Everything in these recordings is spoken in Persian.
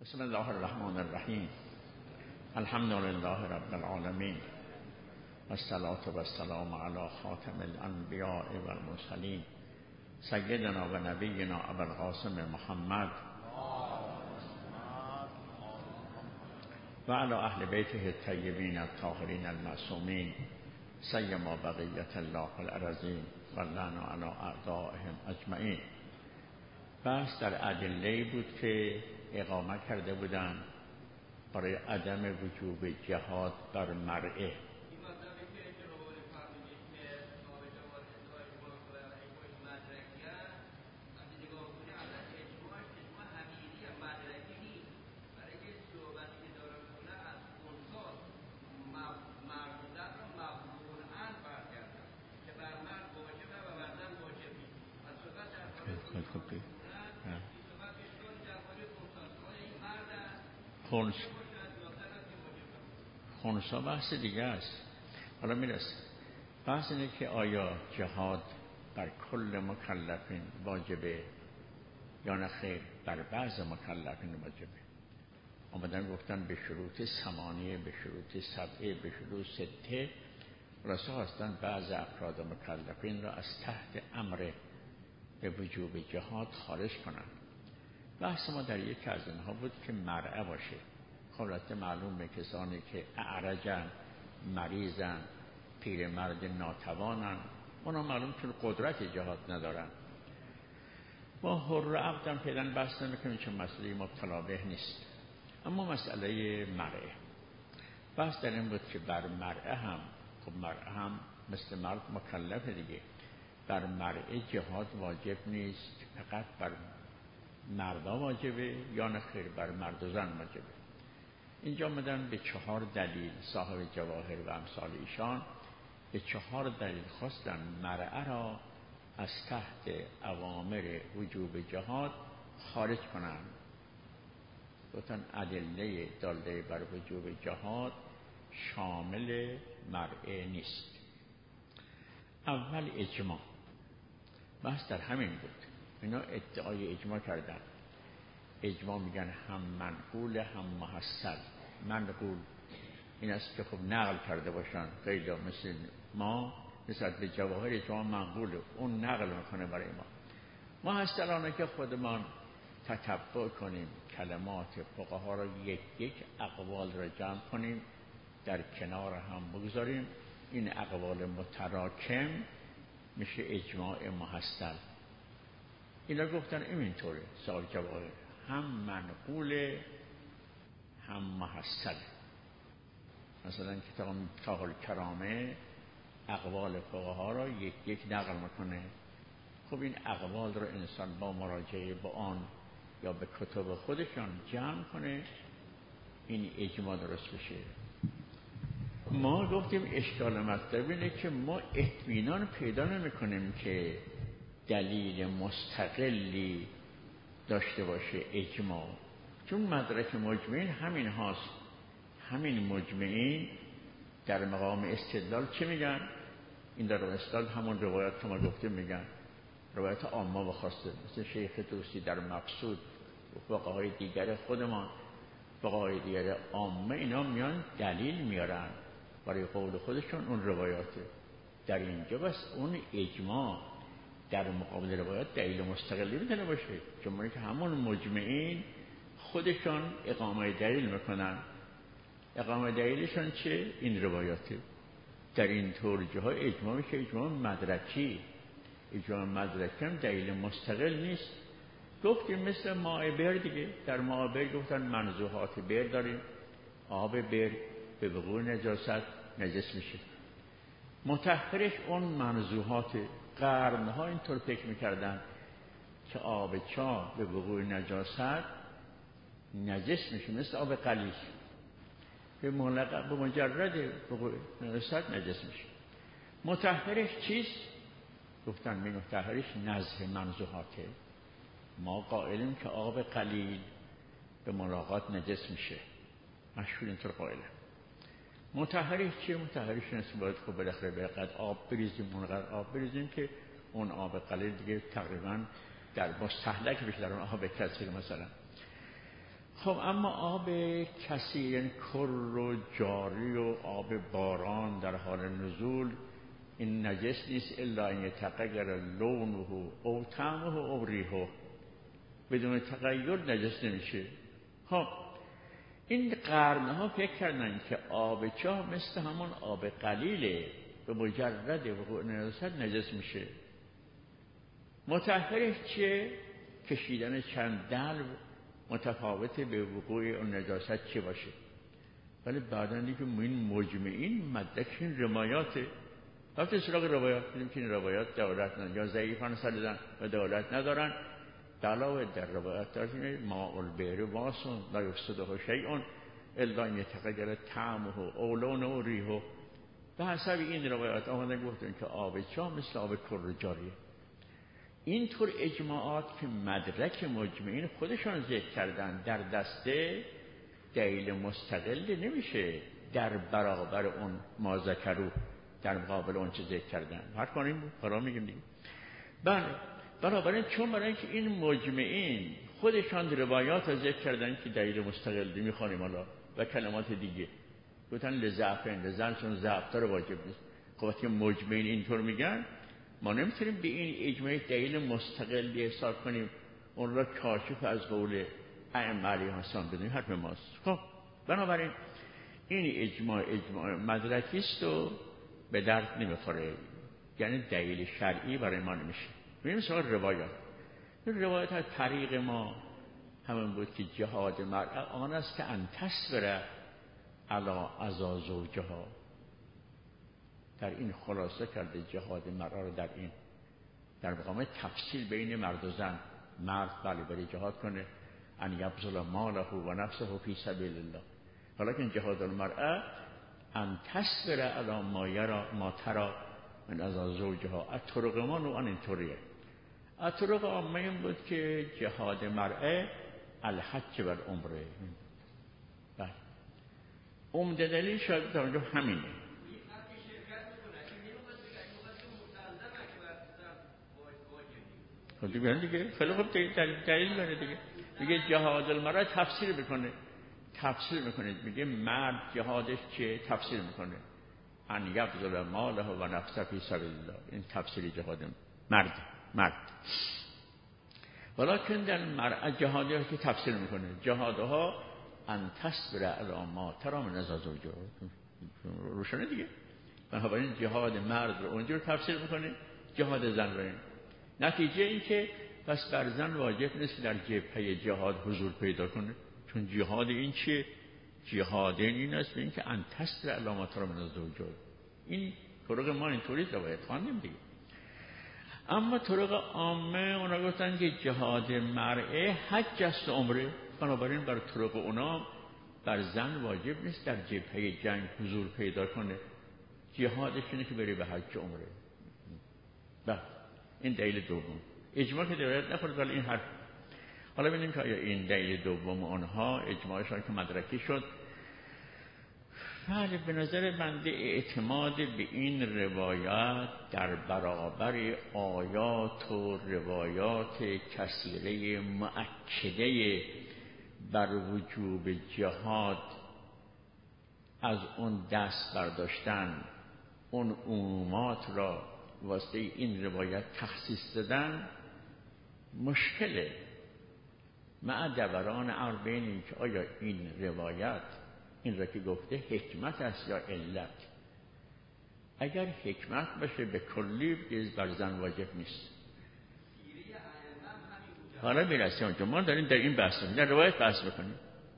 بسم الله الرحمن الرحیم. الحمد لله رب العالمین والصلاة والسلام علی خاتم الانبیاء والمرسلین سیدنا و نبینا ابوالقاسم محمد و علی اهل بیته الطیبین الطاهرین المعصومین سیما بقیة الله الارضین و لعن علی اعدائهم اجمعین. بحث در ادله بود که اقامه کرده بودند برای عدم وجوب جهاد بر مرئه. خونسا بحث دیگه است. حالا میرسه بحث اینه که آیا جهاد بر کل مکلفین واجبه یا نه خیر بر بعض مکلفین واجبه. آمدن گفتن به شروط 8، به شروط 7، به شروط 6. رسول هستن بعض افراد مکلفین را از تحت امر به وجوب جهاد خارج کنند. بحث ما در یک از اینها بود که مرعه باشه. خب معلومه کسانی که اعرجن، مریضن، پیرمرد ناتوانن، اونا معلوم چون قدرت جهاد ندارن. با حر عبدم پیدا بحث نمیکنیم چون مسئله مبتلا به نیست. اما مسئله مرعه بحث در این بود که بر مرعه هم، خب مرعه هم مثل مرد مکلف دیگه، بر مرعه جهاد واجب نیست، فقط بر مردا واجبه یا نه خیر بر مرد و زن واجبه. اینجا آمدن به 4 دلیل صاحب جواهر و امثال ایشان به 4 دلیل خواستن مرعه را از تحت اوامر وجوب جهاد خارج کنند. گفتن ادله داله بر وجوب جهاد شامل مرعه نیست. اول اجماع. بحث در همین بود. اینا ادعای اجماع کردن. اجماع میگن هم منقول هم محصل. منقول این است که خب نقل کرده باشن، خیلی مثل ما نسبت به جواهر اجماع منقوله، اون نقل میکنه برای ما. محصلانه که خودمان تتبع کنیم کلمات فقها را یک اقوال را جمع کنیم در کنار هم بگذاریم، این اقوال متراکم میشه اجماع محصل. اینا گفتن اینطوره صاحب جواهر، هم منقول هم محصل. مثلا کتاب مفتاح الکرامه اقوال فقها را یک نقل میکنه. خب این اقوال را انسان با مراجعه با آن یا به کتب خودشان جمع کنه، این اجماع درست بشه. ما گفتیم اشکال مطلب اینه که ما اطمینان پیدا نمی‌کنیم که دلیل مستقلی داشته باشه اجماع، چون مدرک مجمعین همین هاست. همین مجمعین در مقام استدلال چه میگن؟ این در استدلال همون روایات که ما گفتیم میگن، روایت عامه و خاصه، مثل شیخ طوسی در مقصود و فقهای دیگر خودمان، فقهای دیگر عامه، اینا میان دلیل میارن برای قول خودشون اون روایاته. در اینجا بس اون اجماع در مقابل روایات دلیل مستقلی میتونه باشه، چون که همون مجمعین خودشون اقامه دلیل میکنن. اقامه دلیلشون چه؟ این روایاته. در این طور جاهای اجماع میشه اجماع مدرکی. اجماع مدرکی هم دلیل مستقل نیست. گفتیم مثل ماء بئر دیگه، در ماء بئر گفتن منزوحات بئر داریم، آب بئر به وقوع نجاست نجس میشه. مطهرش اون منزوحات. قرنها اینطور فکر میکردن که آب چاه به وقوع نجاست نجس میشه، مثل آب قلیل به مجرد وقوع نجاست نجس میشه. مطهرش چیست؟ گفتن می مطهرش نزه منزوحاته. ما قائلیم که آب قلیل به ملاقات نجس میشه، مشهور اینطور قائلیم. مطهرش چیه؟ مطهرش نیست باید خب بالاخره به قد آب بریزیم، اونقدر آب بریزیم که اون آب قلیل دیگه تقریبا در مستهلک بشه در اون آب کثیر مثلا. خب اما آب کثیر، یعنی کر و جاری و آب باران در حال نزول، این نجس نیست الا ان یتغیر لونه او طعمه او ریحه. بدون تغییر نجس نمیشه. خب این قرنها فکر کردن که آب چاه مثل همون آب قلیله، به مجرد وقوع نجاست نجس میشه. متأخرش چیه؟ کشیدن چند دلو متفاوت به وقوع اون نجاست چه باشه. ولی بعدا دیگه این مجمعین مدرکشون روایاته. وقتی سراغ روایات دیدیم که این روایات دلالت ندارن یا ضعیفان سندن و دلالت ندارن. علاوه در روایات داریم ماء البئر واسون لا یفسده شیء الا ان یتغیر طعمه او لونه و ریحه. به حسب این روایات آمده گفتن که آب چاه مثل آب کر جاریه. اینطور اجماعات که مدرک مجمعین خودشان ذکر کردن در دسته دلیل مستقل نمیشه در برابر اون ما ذکرو، در مقابل اون چه ذکر کردن. هر کنیم فرا میگیم دیگه. بله برابر چون برای اینکه این مجمعین خودشان روایات ذکر کردن که دلیل مستقل میخوانیم حالا و کلمات دیگه گفتن لضعفن چون ضعف داره واجب نیست. خب وقتی مجمعین اینطور میگن ما نمیتونیم به این اجماع دلیل مستقلی حساب کنیم اون را کاشف از قول ائمه علیهم السلام بدونیم. حرف ماست. خب بنابراین این اجماع مدرکی است و به درد نمیخوره، یعنی دلیل شرعی برای ما نمیشه. ببینیم سوال روایات. این روایات از طریق ما همون بود که جهاد مرأة آن است که ان تصبر علی اذی زوجها. در این خلاصه کرده جهاد مرأة رو در این در مقام تفصیل بین مرد و زن. مرد بله برای جهاد کنه ان یبذل ماله و نفسه فی سبیل الله، حالا که جهاد المرأة ان تصبر علی ما یرا ما ترى من اذی زوجها. الطرق ما نوعا اینطوریه. الطرق عامه این بود که جهاد مرأة الحج و العمره. بله عمده دلیل شاید در اونجا همینه. دیگه خیلی خوب دلیل داره دیگه. میگه جهاد المرأة تفسیر میکنه میگه مرد جهادش چیه؟ تفسیر میکنه ان یبذل ماله و نفسه فی سبیل الله. این تفسیر جهاد مرد. ولکن در مرأة جهادی که تفسیر میکنه جهادها ان تصبر علی ما ترى من اذی زوجها. روشنه دیگه. بنابراین جهاد مرد رو اونجور تفسیر میکنه، جهاد زن رو. نتیجه این که پس بر زن واجب نیست در جبهه جهاد حضور پیدا کنه، چون جهاد این چیه؟ جهاد این است به این که ان تصبر علی ما ترى من زوجها. این طرق ما اینطوری روایت خواندیم دیگه. اما طرق عامه اونا گفتن که جهاد مرأة حج است و عمره. بنابراین بر طرق اونا بر زن واجب نیست در جبهه جنگ حضور پیدا کنه، جهادش اینه که بری به حج و عمره. بله این دلیل دوم. اجماع که روایت نخورد ولی این حرف. حالا ببینیم که آیا این دلیل دوم اونها اجماعشان که مدرکی شد. بله به نظر بنده اعتماد به این روایت در برابر آیات و روایات کثیره مؤکده بر وجوب جهاد از اون دست برداشتن، اون عمومات را واسه این روایت تخصیص دادن مشکله. مع دوران امر بین این که آیا این روایت این را که گفته حکمت است یا علت. اگر حکمت باشه به کلی بر زن واجب نیست. حالا میرسیم که ما داریم در این بحث در روایت بحث بکنیم.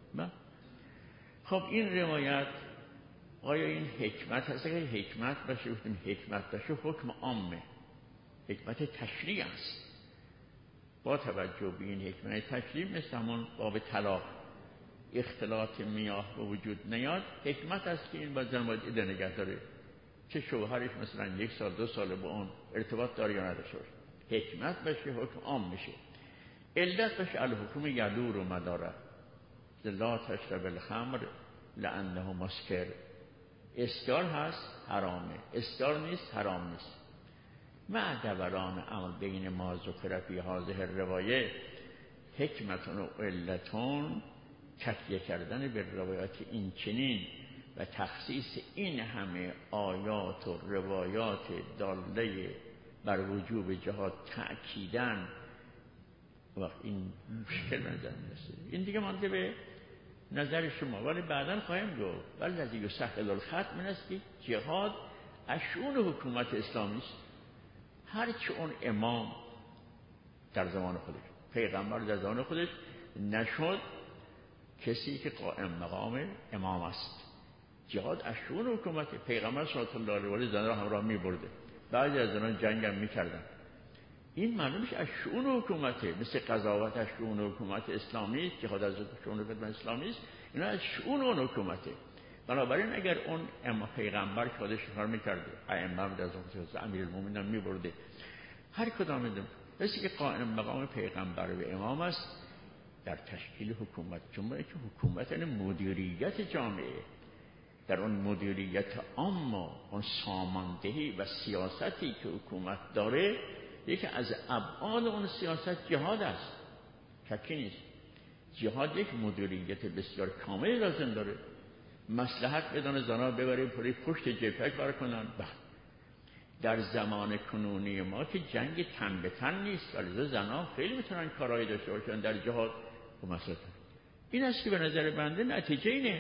خب این روایت آیا این حکمت هست؟ اگر حکمت باشه گفتیم حکمت باشه حکم عامه، حکمت تشریع است. با توجه به این حکمت تشریع مثل همون باب طلاق اختلاط میاه به وجود نیاد، حکمت است که این با زن باید عده نگه داره، چه شوهرش مثلا 1 سال 2 سال با اون ارتباط داره یا نداشته باشه. حکمت باشه حکم عام میشه. علت باشه الحکم یدور و مداره لا تشرب الخمر لانه مسکر. اسکار هست حرامه، اسکار نیست حرام نیست. مع دوران امر بین ما ذکر فی هذه الروایه حکمتون و علتون تکیه کردن به روایات این چنین و تخصیص این همه آیات و روایات داله بر وجوب جهاد تأکیدن وقت این مشکل نظر میرسه. این دیگه مانده به نظر شما، ولی بعداً خواهیم گفت ولی از دیگه سهل الخط من است که جهاد از شؤون حکومت اسلامی است. هرچه اون امام در زمان خودش، پیغمبر در زمان خودش نشد کسی که قائم مقام امام است. جهاد از شؤون حکومت پیغمبر صلی الله علیه و آله زنان را همراه می‌برده، بعضی از زنان جنگ هم می‌کردن. این معلومش از شؤون حکومته، مثل قضاوت از شؤون حکومت اسلامی است، جهاد از شؤون حکومت اسلامی است، اینا از شؤون اون حکومته. بنابراین اگر اون پیغمبر که خودش کار می‌کرده، ائمه از اون امیرالمومنین هم می‌برده، هر کدام می‌دونم کسی که قائم مقام پیغمبر و امام است در تشکیل حکومت، چون که حکومت یعنی مدیریت جامعه، در اون مدیریت اما اون ساماندهی و سیاستی که حکومت داره، یکی از ابعاد اون سیاست جهاد است، شکی نیست. جهاد یک مدیریت بسیار کاملی لازم داره. مصلحت بدون زنا ببریم پشت جبهه کار کنن. در زمان کنونی ما که جنگ تن به تن نیست، ولی زنا خیلی میتونن کارایی داشته باشن در جهاد و مسئله. این است که به نظر بنده نتیجه اینه.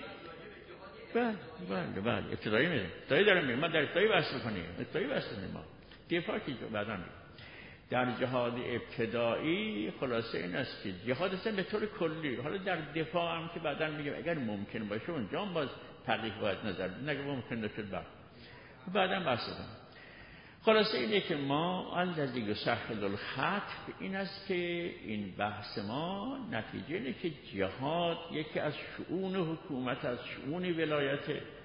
بله ابتدایی میره. ابتدایی دارم میگم، من در ابتدایی بحث میکنیم. ابتدایی بحث میکنیم ما. دفاع که بعداً میگم. در جهاد ابتدایی خلاصه این است که جهاد اصلا به طور کلی، حالا در دفاع هم که بعداً میگم اگر ممکن باشه اونجا هم باز تحقیق باید نظر بدیم، اگه ممکن نشد بعداً بحث کنیم. خلاصه اینه که ما الذی یسهل الخط این است که این بحث ما نتیجه اینه که جهاد یکی از شؤون حکومت، از شؤون ولایت،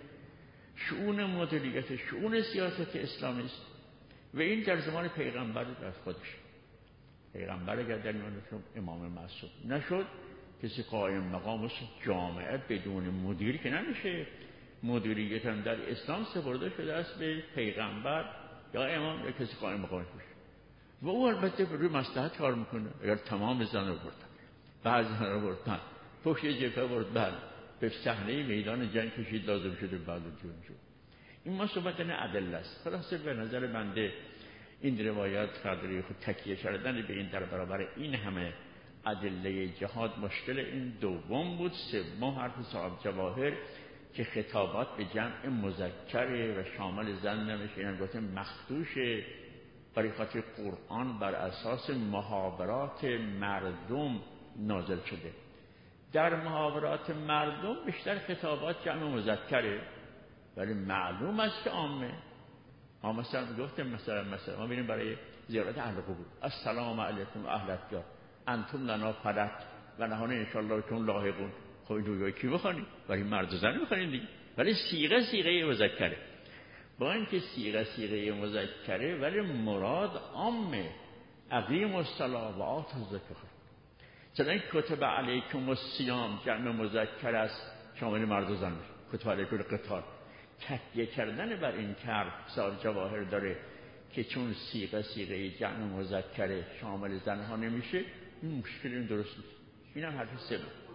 شؤون مدیریت، شؤون سیاست اسلامی است و این در زمان پیغمبر در خودش. پیغمبر اگر در امام معصوم نشد، کسی قائم مقام است. جامعه بدون مدیر که نمیشه. مدیریت هم در اسلام سپرده شده است به پیغمبر یا امام یا کسی قائم مقامش باشه و او البته روی مصلحت کار میکنه. اگر تمام زن رو بردن، بعضی زن رو بردن، پشت جبهه بردن، به صحنه میدان جنگ کشید، لازم شده بعد جون شد. این ما صحبت نه ادله است. خلاصه به نظر بنده این روایات قدری خود تکیه کردن به این در برابر این همه ادله جهاد مشکل این دوم بود. سوم حرف صاحب جواهر که خطابات به جمع مذکره و شامل زن نمیشه، اینم گفتم مخدوشه، برای خاطر قرآن بر اساس محاورات مردم نازل شده. در محاورات مردم بیشتر خطابات جمع مذکره، ولی معلوم است که عامه. ما مثلا گفتم مثلا ما میریم برای زیارت اهل قبور، السلام علیکم اهل الدار انتم لنا فدت و نحن ان شاء الله بكم لاحقون. خب اینو کی بخونی؟ برای مرد و زن میخونین دیگه، ولی صیغه مذکره. با اینکه صیغه مذکره ولی مراد عامه. اقیموا الصلاة و آتوا الزکاة. چون کتب علیکم الصیام جمع مذکر است، شامل مرد و زن میشه. کتب علیکم القتال. تکیه کردن بر این طرف صاحب جواهر داره که چون صیغه جمع مذکره شامل زنها نمیشه، این مشکل این درست نیست. اینم حرف سوم.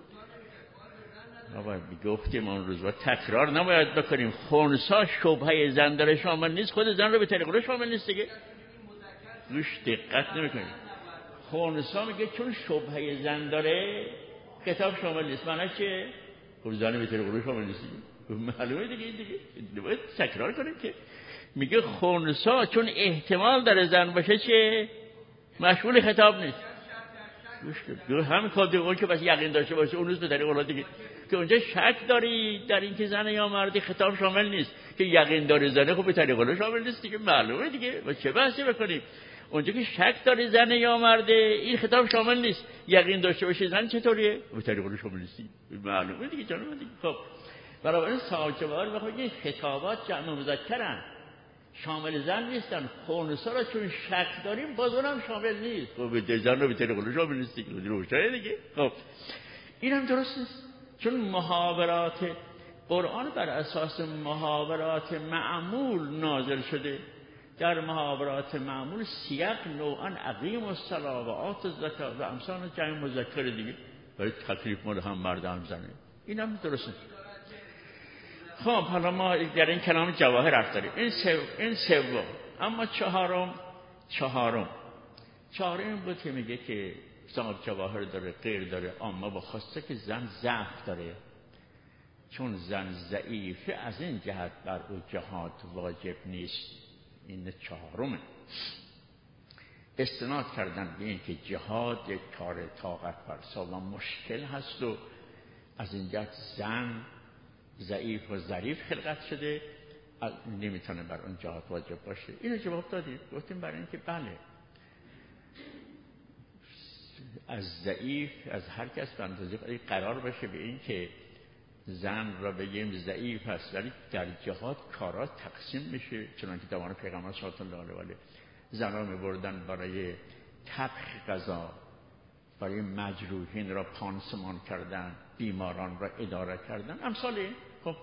ما گفتیم اون روز تکرار نباید بکنیم. خنثی شبهه زن داره شامل نیست، خود زن رو به طریق رو شامل نیست دیگه. روش دقت نمیکنیم. خنثی میگه چون شبهه زن داره کتاب شامل نیست. معنی چیه؟ خود زن به طریق رو شامل نیست. معلومه دیگه باید تکرار کنیم که میگه خنثی چون احتمال داره زن باشه چه مشمول خطاب نیست. گوش همین کار دیگه که بس یقین داشته باشه اون روز به طریق اون دیگه که اونجا شک داری در این که زن یا مردی خطاب شامل نیست، که یقین داره زنه خب به طریق اون شامل نیست دیگه. معلومه دیگه با چه بحثی بکنیم؟ اونجا که شک داری زن یا مرده این خطاب شامل نیست، یقین داشته باشه زن چطوریه به طریق اون شامل نیست. معلومه دیگه جانم دیگه. خب برای این صاحب جواهر میخواد این خطابات جمع مذکرن، شامل زن نیستن. خنثی را چون شک داریم باز اونم شامل نیست. خب به زن رو به طریق اون شامل نیست دیگه. روشنه دیگه. خب اینم درست نیست، چون محاورات قرآن بر اساس محاورات معمول نازل شده. در محاورات معمول سیاق نوعا اقیموا الصلاة و آتوا الزکاة و امثال جمع مذکر دیگه. برای تکلیف مال هم مرد هم زنه. این هم درسته. خب حالا ما در این کلام جواهر حرف داریم. این سوم. اما چهارم بود که میگه که صاحب جواهر داره، غیر داره، اما با خواسته که زن ضعف داره، چون زن ضعیفه از این جهت بر او جهاد واجب نیست. این چهارمه. استناد کردن به این که جهاد یک کار طاقت فرسا و مشکل هست و از این جهت زن ضعیف و ظریف خلقت شده، نمیتونه بر اون جهاد واجب باشه. اینو جواب دادیم، گفتیم برای اینکه بله از ضعیف، از هر کس به اندازه قرار باشه به این که زن را بگیم ضعیف هست، ولی در جهاد کارا تقسیم میشه. چنانکه زمان پیغمبر صلی الله علیه و آله زنها میبردن برای طبخ غذا، برای مجروحین را پانسمان کردن، بیماران را اداره کردن، امثال. خب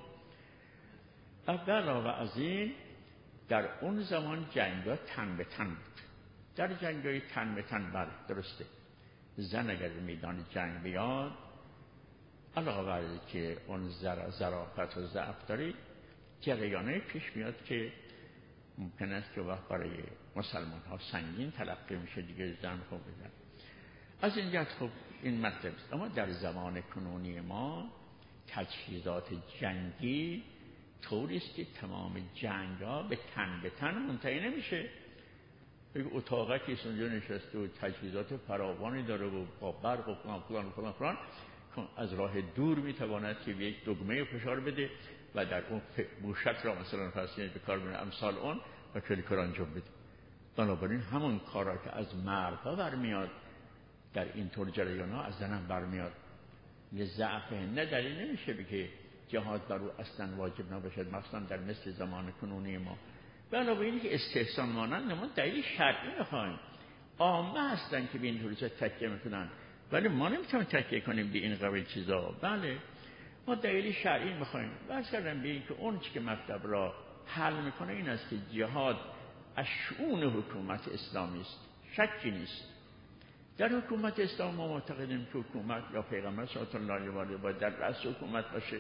علاوه از این در اون زمان جنگ‌ها تن به تن بود. در جنگ‌های تن به تن بله درسته، زن اگر میدان جنگ بیاد علاوه بر که اون ظرافت و ضعف داری، جریانه پیش میاد که ممکن است که وقت برای مسلمان ها سنگین تلقی میشه دیگه زن خوب بزن. از این جهت خب این مطلب است. اما در زمان کنونی ما تجهیزات جنگی طوری است که تمام جنگ ها به تن منتهی نمیشه. یک اتاقه که اونجا نشسته و تجهیزات فراوانی داره و با برق و فلان از راه دور میتواند که به یک دگمه فشار بده و در اون موشک را مثلا فاصله به کار ببره امثال اون و کلی کار انجام بده. بنابراین همون کارا که از مردها برمیاد در این طور جریان‌ها از زنان برمیاد. ضعف نه دلیل نمیشه بگه جهاد بر او اصلا واجب نباشد، مثلا در مثل زمان کنونی ما. علاوه اینی که استحسان مانند ما دلیل شرعی میخوایم. عامه هستن که به این طور تکیه میکنن، ولی ما نمیتونیم تکیه کنیم به این قبیل چیزا. بله ما دلیل شرعی میخوایم. بس کردم به این که اون چی که مطلب را حل میکنه این است که جهاد از شؤون حکومت اسلامی است، شکی نیست. در حکومت اسلام ما معتقدیم که حکومت یا پیغمبر صلی الله علیه و آله باید در رأس حکومت باشه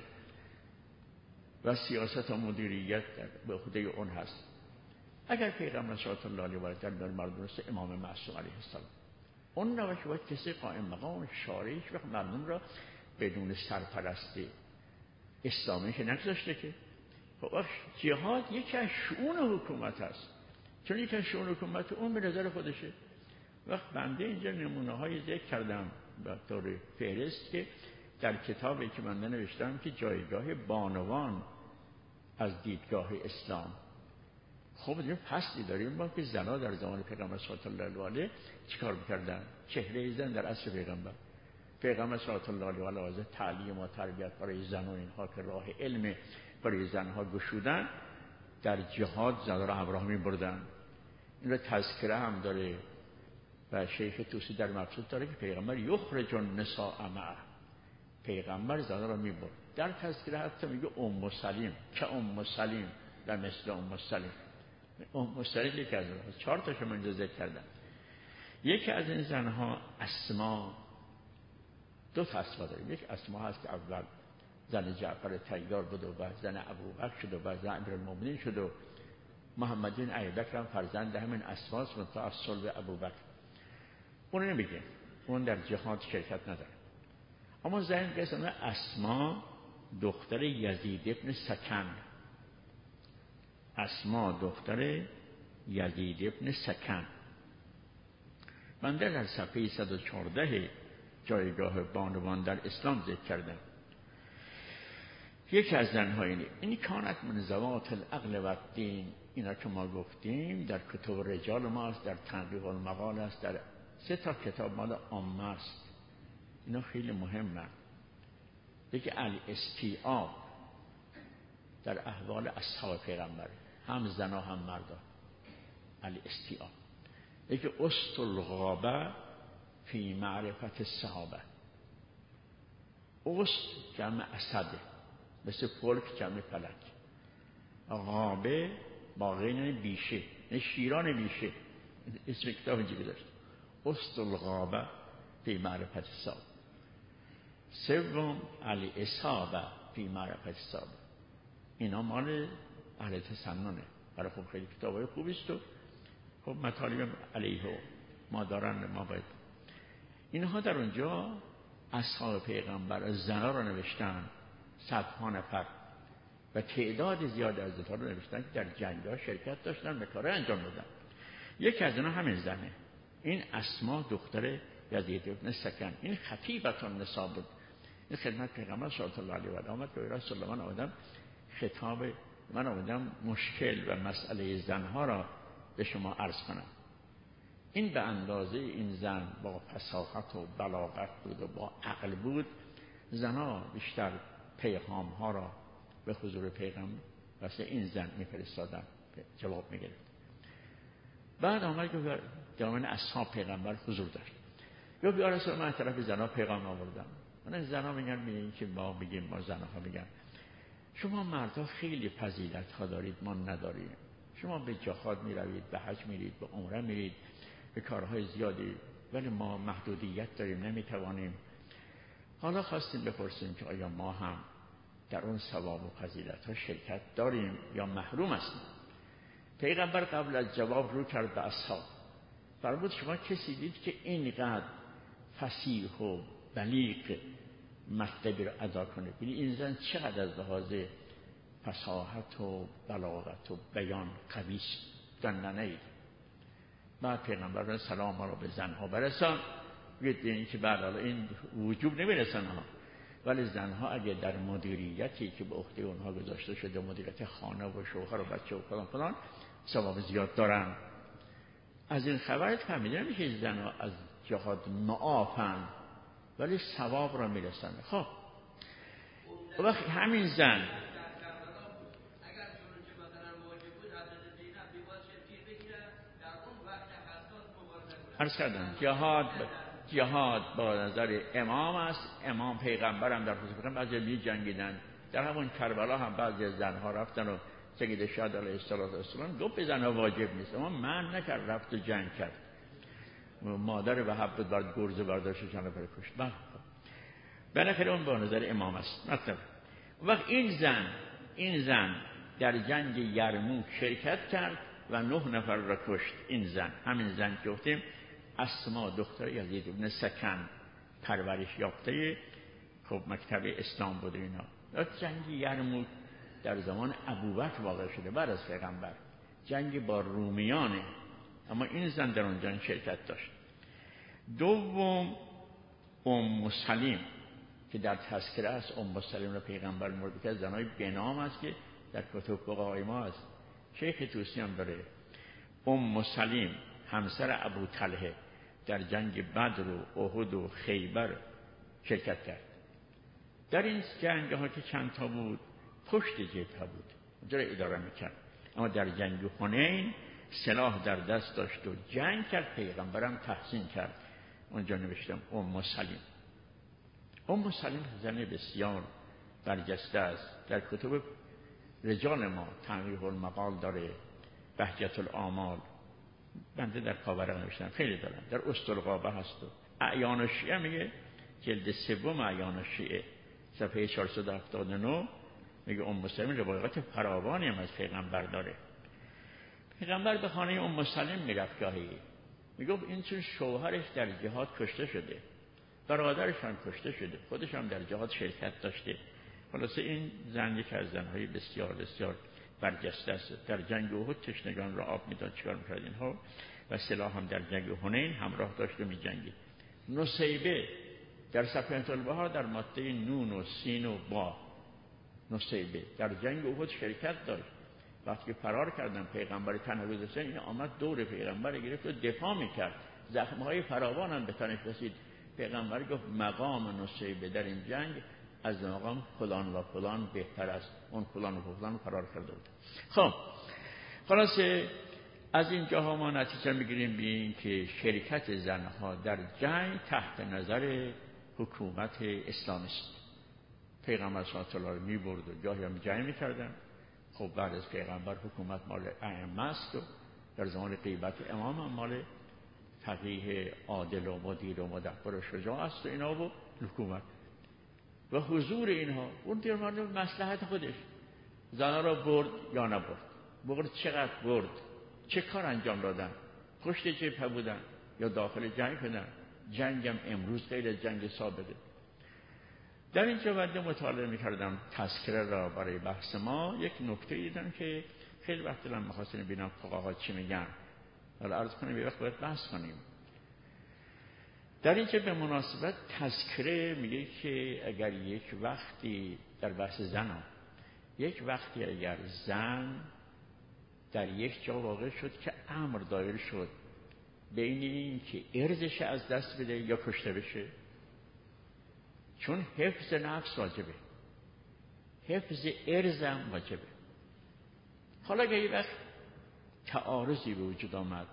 و سیاست و مدیریت به عهده اون هست. اگر پیغمبر صلی الله علیه و آله در مردم است، امام معصوم علیه السلام اون نباشه، باید کسی قائم مقام شارعی که مردم را بدون سرپرستی اسلامی که نگذاشته که. خب جهاد یکی از شؤون حکومت هست، چون یکی از شؤون حکومت اون به نظر خودشه. وقت بنده اینجا نمونه های ذکر کردم به طور فهرست که در کتابی که من نوشتم که جایگاه بانوان از دیدگاه اسلام. خب دیگه فصلی داریم ما که زنها در زمان پیغمبر صلی الله علیه و آله چیکار می‌کردن؟ چهره زن در عصر پیغمبر صلی الله علیه و آله تعلیم و تربیت برای زن و اینها که راه علم برای زنها گشودن، در جهاد زنها را همراه می‌بردن. این را تذکره هم داره و شیخ توسی در مقصود داره که پیغمبر یخرج النساء معه، پیغمبر زنها را می‌برد. در تذکره حتی میگه ام سلیم که ام سلیم و مثل ام سلیم. ام سلیم یکی از اونها، 4 تاشو من ذکر کردم. یکی از این زنها اسما، 2 تا اسما داریم. یک اسما هست که اول زن جعفر طیار بود و بعد زن ابوبکر شد و بعد زن امیرالمومنین شد و محمد بن ابوبکر هم فرزند همین اسماست و تا از صلب ابوبکر. اون نمیگه، اون در جهاد شرکت نداره. اما زن قسم اسما دختر یزید ابن سکن، اسما دختر یزید ابن سکن. من در صفحه 114 جایگاه بانوان در اسلام ذکر کردم. یکی از زنها اینی کانت من ذوات العقل و الدین، اینا که ما گفتیم در کتب رجال ما است، در تنقیح المقال است، در 3 تا کتاب مال عامه است. اینا خیلی مهمه. یکی الاستیعاب در احوال اصحاب پیغمبر، هم زنا هم مردا، الاستیعاب. یکی است الغابه فی معرفت الصحابه، است جمع اسده مثل فلک جمع فلک، غابه با غین بیشه، شیران بیشه. اسم کتاب اینجا گذاشت است الغابه فی معرفت الصحابه. سوم الاصابه فی معرفت صاحب. اینا مال اهل تسننه. برای خب خیلی کتابای خوبی است و خب مطالب علیه و ما دارن، ما باید اینها در اونجا اصحاب پیغمبر زنا رو نوشتن، صدها نفر و تعداد زیاد از اونها رو نوشتن که در جنگ‌ها شرکت داشتن، به کار انجام دادن. یکی از اینا همین زنه، این اسما دختر یزید بن سکن، این خطیبه النساء بود. این خدمت پیغمبر صلی الله علیه و آله آمد که رسول الله من آمدم خطاب، من آمدم مشکل و مسئله زنها را به شما عرض کنم. این به اندازه این زن با فصاحت و بلاغت بود و با عقل بود، زنها بیشتر پیغام ها را به حضور پیغمبر واسه این زن میفرستادن، جواب میگرفت. بعد آمد که دامن اصحاب پیغمبر حضور داشت، یا بیا رسول من طرف زنها پیغام آوردم. من زنها میگن که ما بگیم، ما زنها میگن شما مردها خیلی فضیلت ها دارید ما نداریم. شما به جهاد میروید، به حج میرید، به عمره میرید، به کارهای زیادی، ولی ما محدودیت داریم، نمیتوانیم. حالا خواستیم بپرسیم که آیا ما هم در اون ثواب و فضیلت ها شرکت داریم یا محروم هستیم؟ پیغمبر قبل از جواب رو کرد به اصحاب، فرمود شما کسی دید که اینقدر فصیح و بلیغ مطلبی رو ادا کنه؟ ببینید این زن چقدر از لحاظ فصاحت و بلاغت و بیان قوی است، دندانه‌ای. بعد پیغمبر سلام را به زنها برسان، بگید که بعد حالا این وجوب نمیرسن ها، ولی زنها اگه در مدیریتی که به عهده اونها گذاشته شده، مدیریت خانه و شوهر و بچه و فلان فلان، ثواب زیاد دارن. از این خبر فهمیده نمیشه زنها از جهاد معافن ولی ثواب را میرسن. خب وقتی همین زن عرض کردم جهاد با نظر امام است، امام پیغمبر هم در خصوص پیغمبر بعضی می جنگیدن، در همون کربلا هم بعضی از زنها رفتن و سید شهدا علیه السلام گفت به زنها واجب نیست، اما من نکرد، رفت و جنگ کرد. مادر و حب برد گرزه برداشت چند نفر کشت. بالاخره اون با نظر امام است. مثلا وقت این زن در جنگ یرموک شرکت کرد و 9 نفر را کشت. این زن، همین زن که گفتیم اسما دختر یزید بن سکن، پرورش یافته خب مکتب اسلام بود. اینا در جنگ یرموک در زمان ابوبکر واقع شده بعد از پیغمبر، جنگ با رومیانه، اما این زن در اون جنگ شرکت داشت. دوم ام سلیم که در تذکره است، ام سلیم را پیغمبر مورد که از زنهای بنام است که در کتب فقهای ما است، شیخ توسی هم داره. ام سلیم همسر ابو طلحه در جنگ بدر و احد و خیبر شرکت کرد. در این جنگ ها که چند تا بود پشت جبهه بود، اونجا را اداره میکرد، اما در جنگ حنین سلاح در دست داشت و جنگ کرد، پیغمبرم تحسین کرد. اونجا نوشتم ام سلیم. ام سلیم زن بسیار برجسته است، در کتب رجال ما تنقیح المقال داره، بهجت الآمال، بنده در پاورق نوشتم، خیلی دارن، در اسطرقابه هست و اعیان الشیعه میگه، جلد 3 اعیان الشیعه صفحه 479 میگه ام سلیم روایات فراوانی هم از پیغمبر داره. پیغمبر به خانه ام سلیم میرفت گاهی، میگفت این چون شوهرش در جهاد کشته شده، برادرش هم کشته شده، خودش هم در جهاد شرکت داشته. خلاصه این زن یک از زنهای بسیار بسیار برجسته است. در جنگ احد تشنگان را آب میداد، چیکار میکرد اینها، و سلاح هم در جنگ حنین همراه داشت و میجنگید. نصیبه در صفحه البحار در ماده نون و سین و با، نصیبه در جنگ احد شرکت داشت. وقتی که فرار کردن پیغمبر تنها گذاشتن، این آمد دور پیغمبر گرفت و دفاع میکرد، زخمهای فراوان هم به تنش رسید. پیغمبر گفت مقام نصیبه در این جنگ از مقام فلان و فلان بهتر است، اون فلان و فلان فرار کرده بود. خب خلاصه از این جاها ما نتیجه میگیریم ببینیم که شرکت زنها در جنگ تحت نظر حکومت اسلامی است. پیغمبر صلی الله علیه و آله میبرد و گاهی هم جنگ میکردن. خب بعد از پیغمبر حکومت مال ائمه است و در زمان غیبت امام هم مال فقیه عادل و مدیر و مدبر و شجاع است و اینا و حکومت. و حضور اینها. اون دیرمان مصلحت خودش، زنها را برد یا نبرد، برد چقدر برد، چه کار انجام دادن، پشت جبهه بودن یا داخل جنگ بودن. جنگم امروز غیر از جنگ سابقه. در اینجا بنده مطالعه می‌کردم تذکره را برای بحث ما. یک نکته دیدم که خیلی وقت دارم می‌خواستم ببینم فقها چی میگن. حالا عرض کنم یه وقت باید بحث کنیم. در اینجا به مناسبت تذکره میگه که اگر یک وقتی در بحث زن یک وقتی اگر زن در یک جا واقع شد که امر دایر شد بین این که ارزش از دست بده یا کشته بشه، چون حفظ نفس واجبه، حفظ ارزم واجبه. حالا اگه یک وقت تعارضی به وجود آمد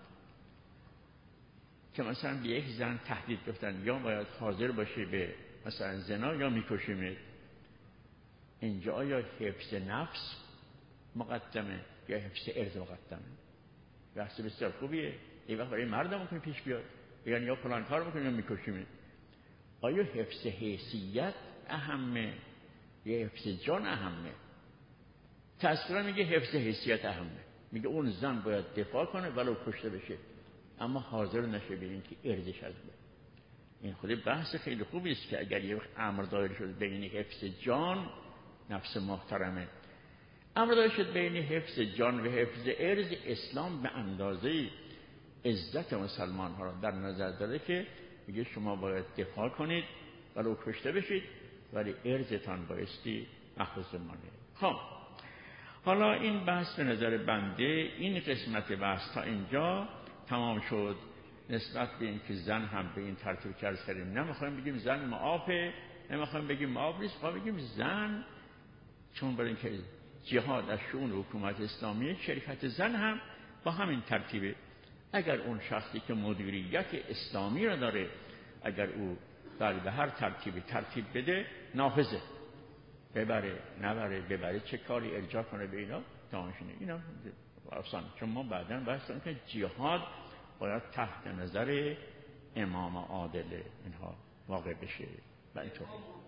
که مثلا به یک زن تهدید گفتن یا باید حاضر باشه به مثلا زنا یا میکشیمت، اینجا آیا حفظ نفس مقدمه یا حفظ ارز مقدمه؟ بحث بسیار خوبیه. این وقت برای مردم ممکنه پیش بیاد بگن یا فلان کار میکنیم یا میکشیمت. آیا حفظ حیثیت اهمه یا حفظ جان اهمه؟ تذکره میگه حفظ حیثیت اهمه، میگه اون زن باید دفاع کنه ولو کشته بشه، اما حاضر نشه به این که ارزش از بده. این خود بحث خیلی خوبی است که اگر یک امر دایر شد بین حفظ جان، نفس محترمه، امر دایر شد بین حفظ جان و حفظ ارز، اسلام به اندازه عزت مسلمان ها را در نظر داره که میگه شما باید دفاع کنید ولو کشته بشید ولی ارزتان بایستی محفوظ مانه. خب حالا این بحث به نظر بنده این قسمت بحث تا اینجا تمام شد. نسبت به این که زن هم به این ترتیب که عرض کردیم، نمیخوایم بگیم زن معافه، نمیخوایم بگیم معاف نیست، ما بگیم زن، چون برای اینکه جهاد از شؤون حکومت اسلامی، شرکت زن هم با همین ترتیبه. اگر اون شخصی که مدیریت اسلامی را داره، اگر او به هر ترتیب بده، نافذه، ببره نبره، ببره چه کاری ارجاع کنه به اینا تمامشونه. اینا اصلا چون ما بعداً بحث کنیم که جهاد باید تحت نظر امام عادل اینها واقع بشه و اینطور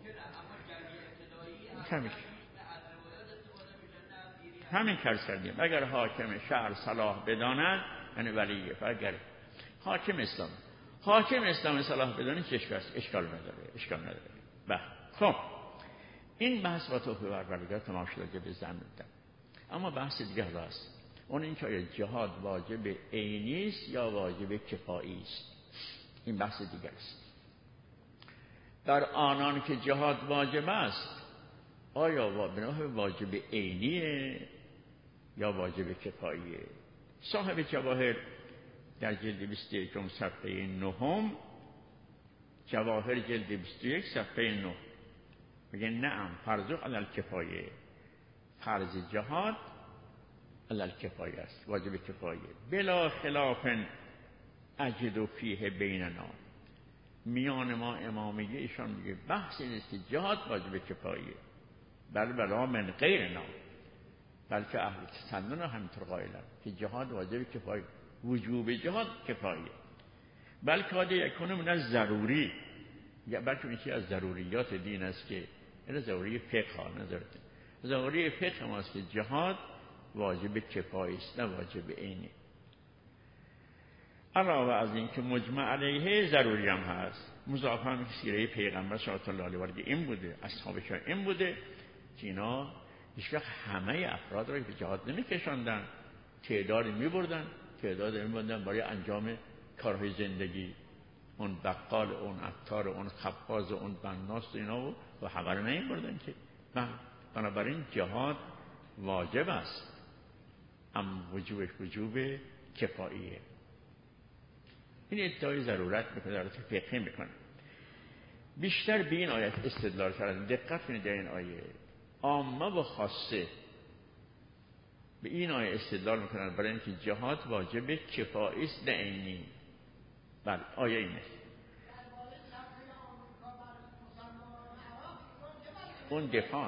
همین کارش کردیم. اگر حاکم شهر صلاح بداند، یعنی ولیه، اگر حاکم اسلام صلاح بدانه چه اشکال نداره. بله. خب این بحث با توفیق پروردگار تمام شده که به زن میدن. اما بحث دیگه هست، اون این که جهاد واجب عینی است یا واجب کفایی است. این بحث دیگه است. در آنان که جهاد واجب است، آیا بناه واجب عینیه یا واجب کفاییه؟ صاحب جواهر در جلد 21 صفحه 9، جواهر جلد 21 صفحه 9 میگه نعم فرض علی الکفایه، فرض جهاد علی الکفایه است، واجب کفایه. بلا خلاف اجد فیه بیننا، میان ما امامیه ایشان میگه بحثی نیست که جهاد واجب کفایه، بلا من غیرنا، بلکه اهل سنن همینطور قائلن که جهاد واجب کفایه، وجوب جهاد کفایه، بلکه هاده یکونه من از ضروری، بلکه میشه از ضروریات دین است که این ضروری فقه ها نظرت، ضروری فقه ماست که جهاد واجب کفایه است نه واجب عینی. علاوه از این که مجمع علیه ضروری هم هست، مضاف هم که سیره پیغمبر صلی الله علیه و آله این بوده، اصحابش این بوده که اینا هیچ وقت همه افراد را به جهاد نمیکشاندن، تعدادی میبردن برای انجام کارهای زندگی، اون بقال، اون عطار، اون خباز، اون بناس اینا و همه رو نمیبردن که. بنابراین جهاد واجب است، اما وجوبش وجوب کفاییه. این ادعای ضرورت میکنه، ضرورت فقهی میکنه. بیشتر به این آیت استدلال کردن. دقت کنید در این آیه عامه و خاصه به این آیه استدلال میکنن برای اینکه جهاد واجب کفایی است نه عینی. بله آیه اینه. اون دفاع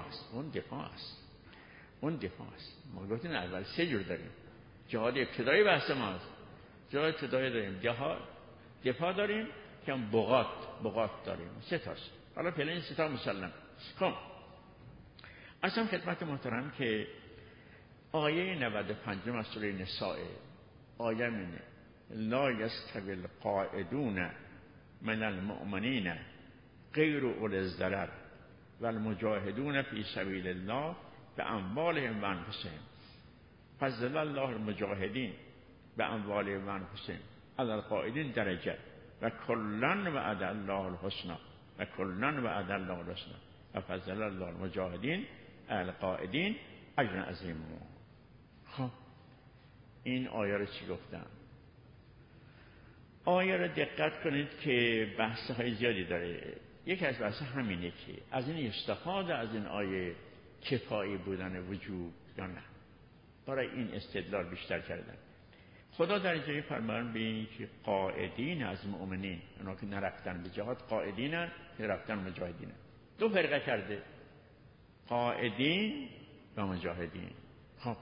است. ما گفتیم اول سه جور داریم. جهاد ابتدایی بحث ماست. جهاد ابتدایی داریم، دفاع داریم که هم بغات بقات داریم، 3 تاست. حالا فعلا این 3 تا مسلم. خب اصلا خدمت محترم که آیه 95 از سوره نساء آیه منه لا یستوی القاعدون من المؤمنین غیر اولی الضرر و المجاهدون فی سبیل الله باموالهم و انفسهم فضل الله المجاهدین باموالهم و انفسهم علی القاعدین درجه و کلا وعد الله الحسنى و کلا وعد الله الحسنى و فضل الله المجاهدین علی القاعدین اجر عظیم. خب این آیه رو چی گفتم؟ آیه رو دقت کنید که بحث های زیادی داره. یکی از بحث همینه که از این استفاده از این آیه کفایی بودن وجود یا نه، برای این استدلال بیشتر کردن. خدا در جای فرمان به این که قاعدین از مؤمنین، اونا که نرفتن به جهاد قاعدینن، که رفتن مجاهدینن، 2 فرقه کرده، قاعدین و مجاهدین. خب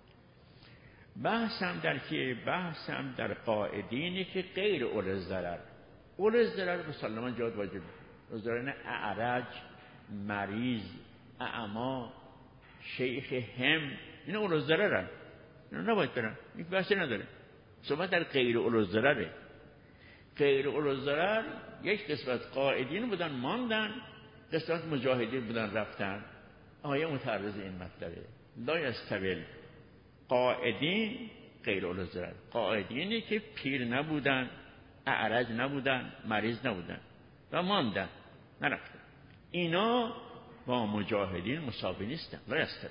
بحثم در قاعدینی که غیر اولی الضرر. اولی الضرر مسلماً جهاد واجب، ضرر اعرج، مریض، اعما، شیخ هم، اینا اولی الضررن، اینا نباید برن، این بحثی نداره. صحبت در غیر اولی الضرره. غیر اولی الضرر یک قسمت قاعدین بودن ماندن، قسمت مجاهدین بودن رفتن. آیه متعرض این مطلبه لا یستوی قاعدین غیر اولی الضرر، قاعدینی که پیر نبودن، اعرج نبودن، مریض نبودن و ماندن نرفتن، اینا با مجاهدین مساوی نیستن. لا یستوی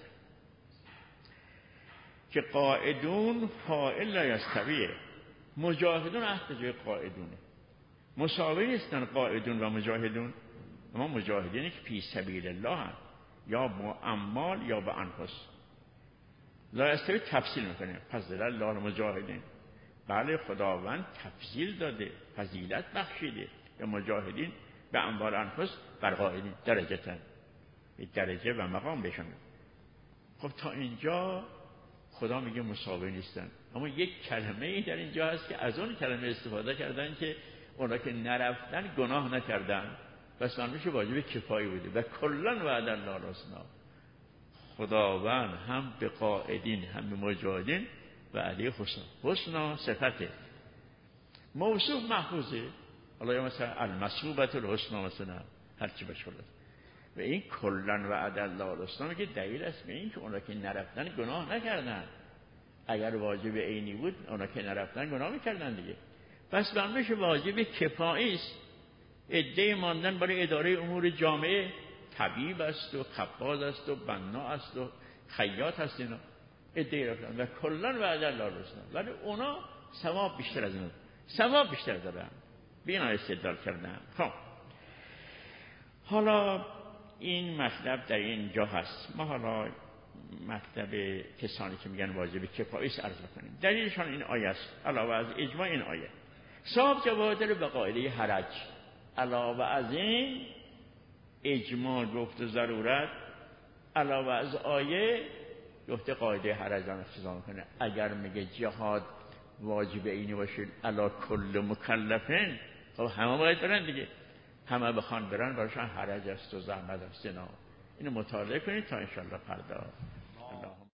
که قاعدون فاعل لا یستویه، مجاهدون اصل جای قاعدونه، مساوی نیستن قاعدون و مجاهدون. اما مجاهدینی که فی سبیل الله هست، یا با اموال یا با انفس. لا یستوی تفصیل میکنه فضل الله المجاهدین، بله خداوند تفضیل داده، فضیلت بخشیده به مجاهدین به اموال انفس بر قاعدین درجتن، درجه و مقام بهشون. خب تا اینجا خدا میگه مساوی نیستن، اما یک کلمه ای در اینجا هست که از اون کلمه استفاده کردن که اونا که نرفتن گناه نکردن، پس منوش واجب کفایی بوده. و کلن وعد الله الحسنى، خداوند هم به قاعدین هم به مجاهدین وعده حسنى. حسنى صفته، موصوف محفوظه. حالا یا مثلا المثوبة الحسنى مثلا هر چی بشه. و این کلن وعد الله الحسنى که دلیل است به این که اونا که نرفتن گناه نکردن. اگر واجب عینی بود اونا که نرفتن گناه میکردن دیگه. پس منوش واجب کفایی است. عده ماندن برای اداره امور جامعه، طبیب است و خباز است و بنا است و خیاط است، اینا عده رفتن و کلن وعد الله الحسنى، ولی اونا ثواب بیشتر از اینا، ثواب بیشتر دارن. بینا استدلال کردن. خب حالا این مطلب در اینجا هست. ما حالا مطلب کسانی که میگن واجب کفایی است عرض بکنیم. دلیلشان این آیه است، علاوه از اجماع این آیه. صاحب جواب داره به قاعده حرج. علاوه از این اجماع گفت ضرورت، علاوه از آیه گفته قاعده حرج هم اقتضا میکنه. اگر میگه جهاد واجب اینی باشه علی کل مکلفین، خب همه باید برن دیگه، همه بخوان برن براشون حرج است و زحمت است. اینو مطالعه کنید تا انشاءالله فردا.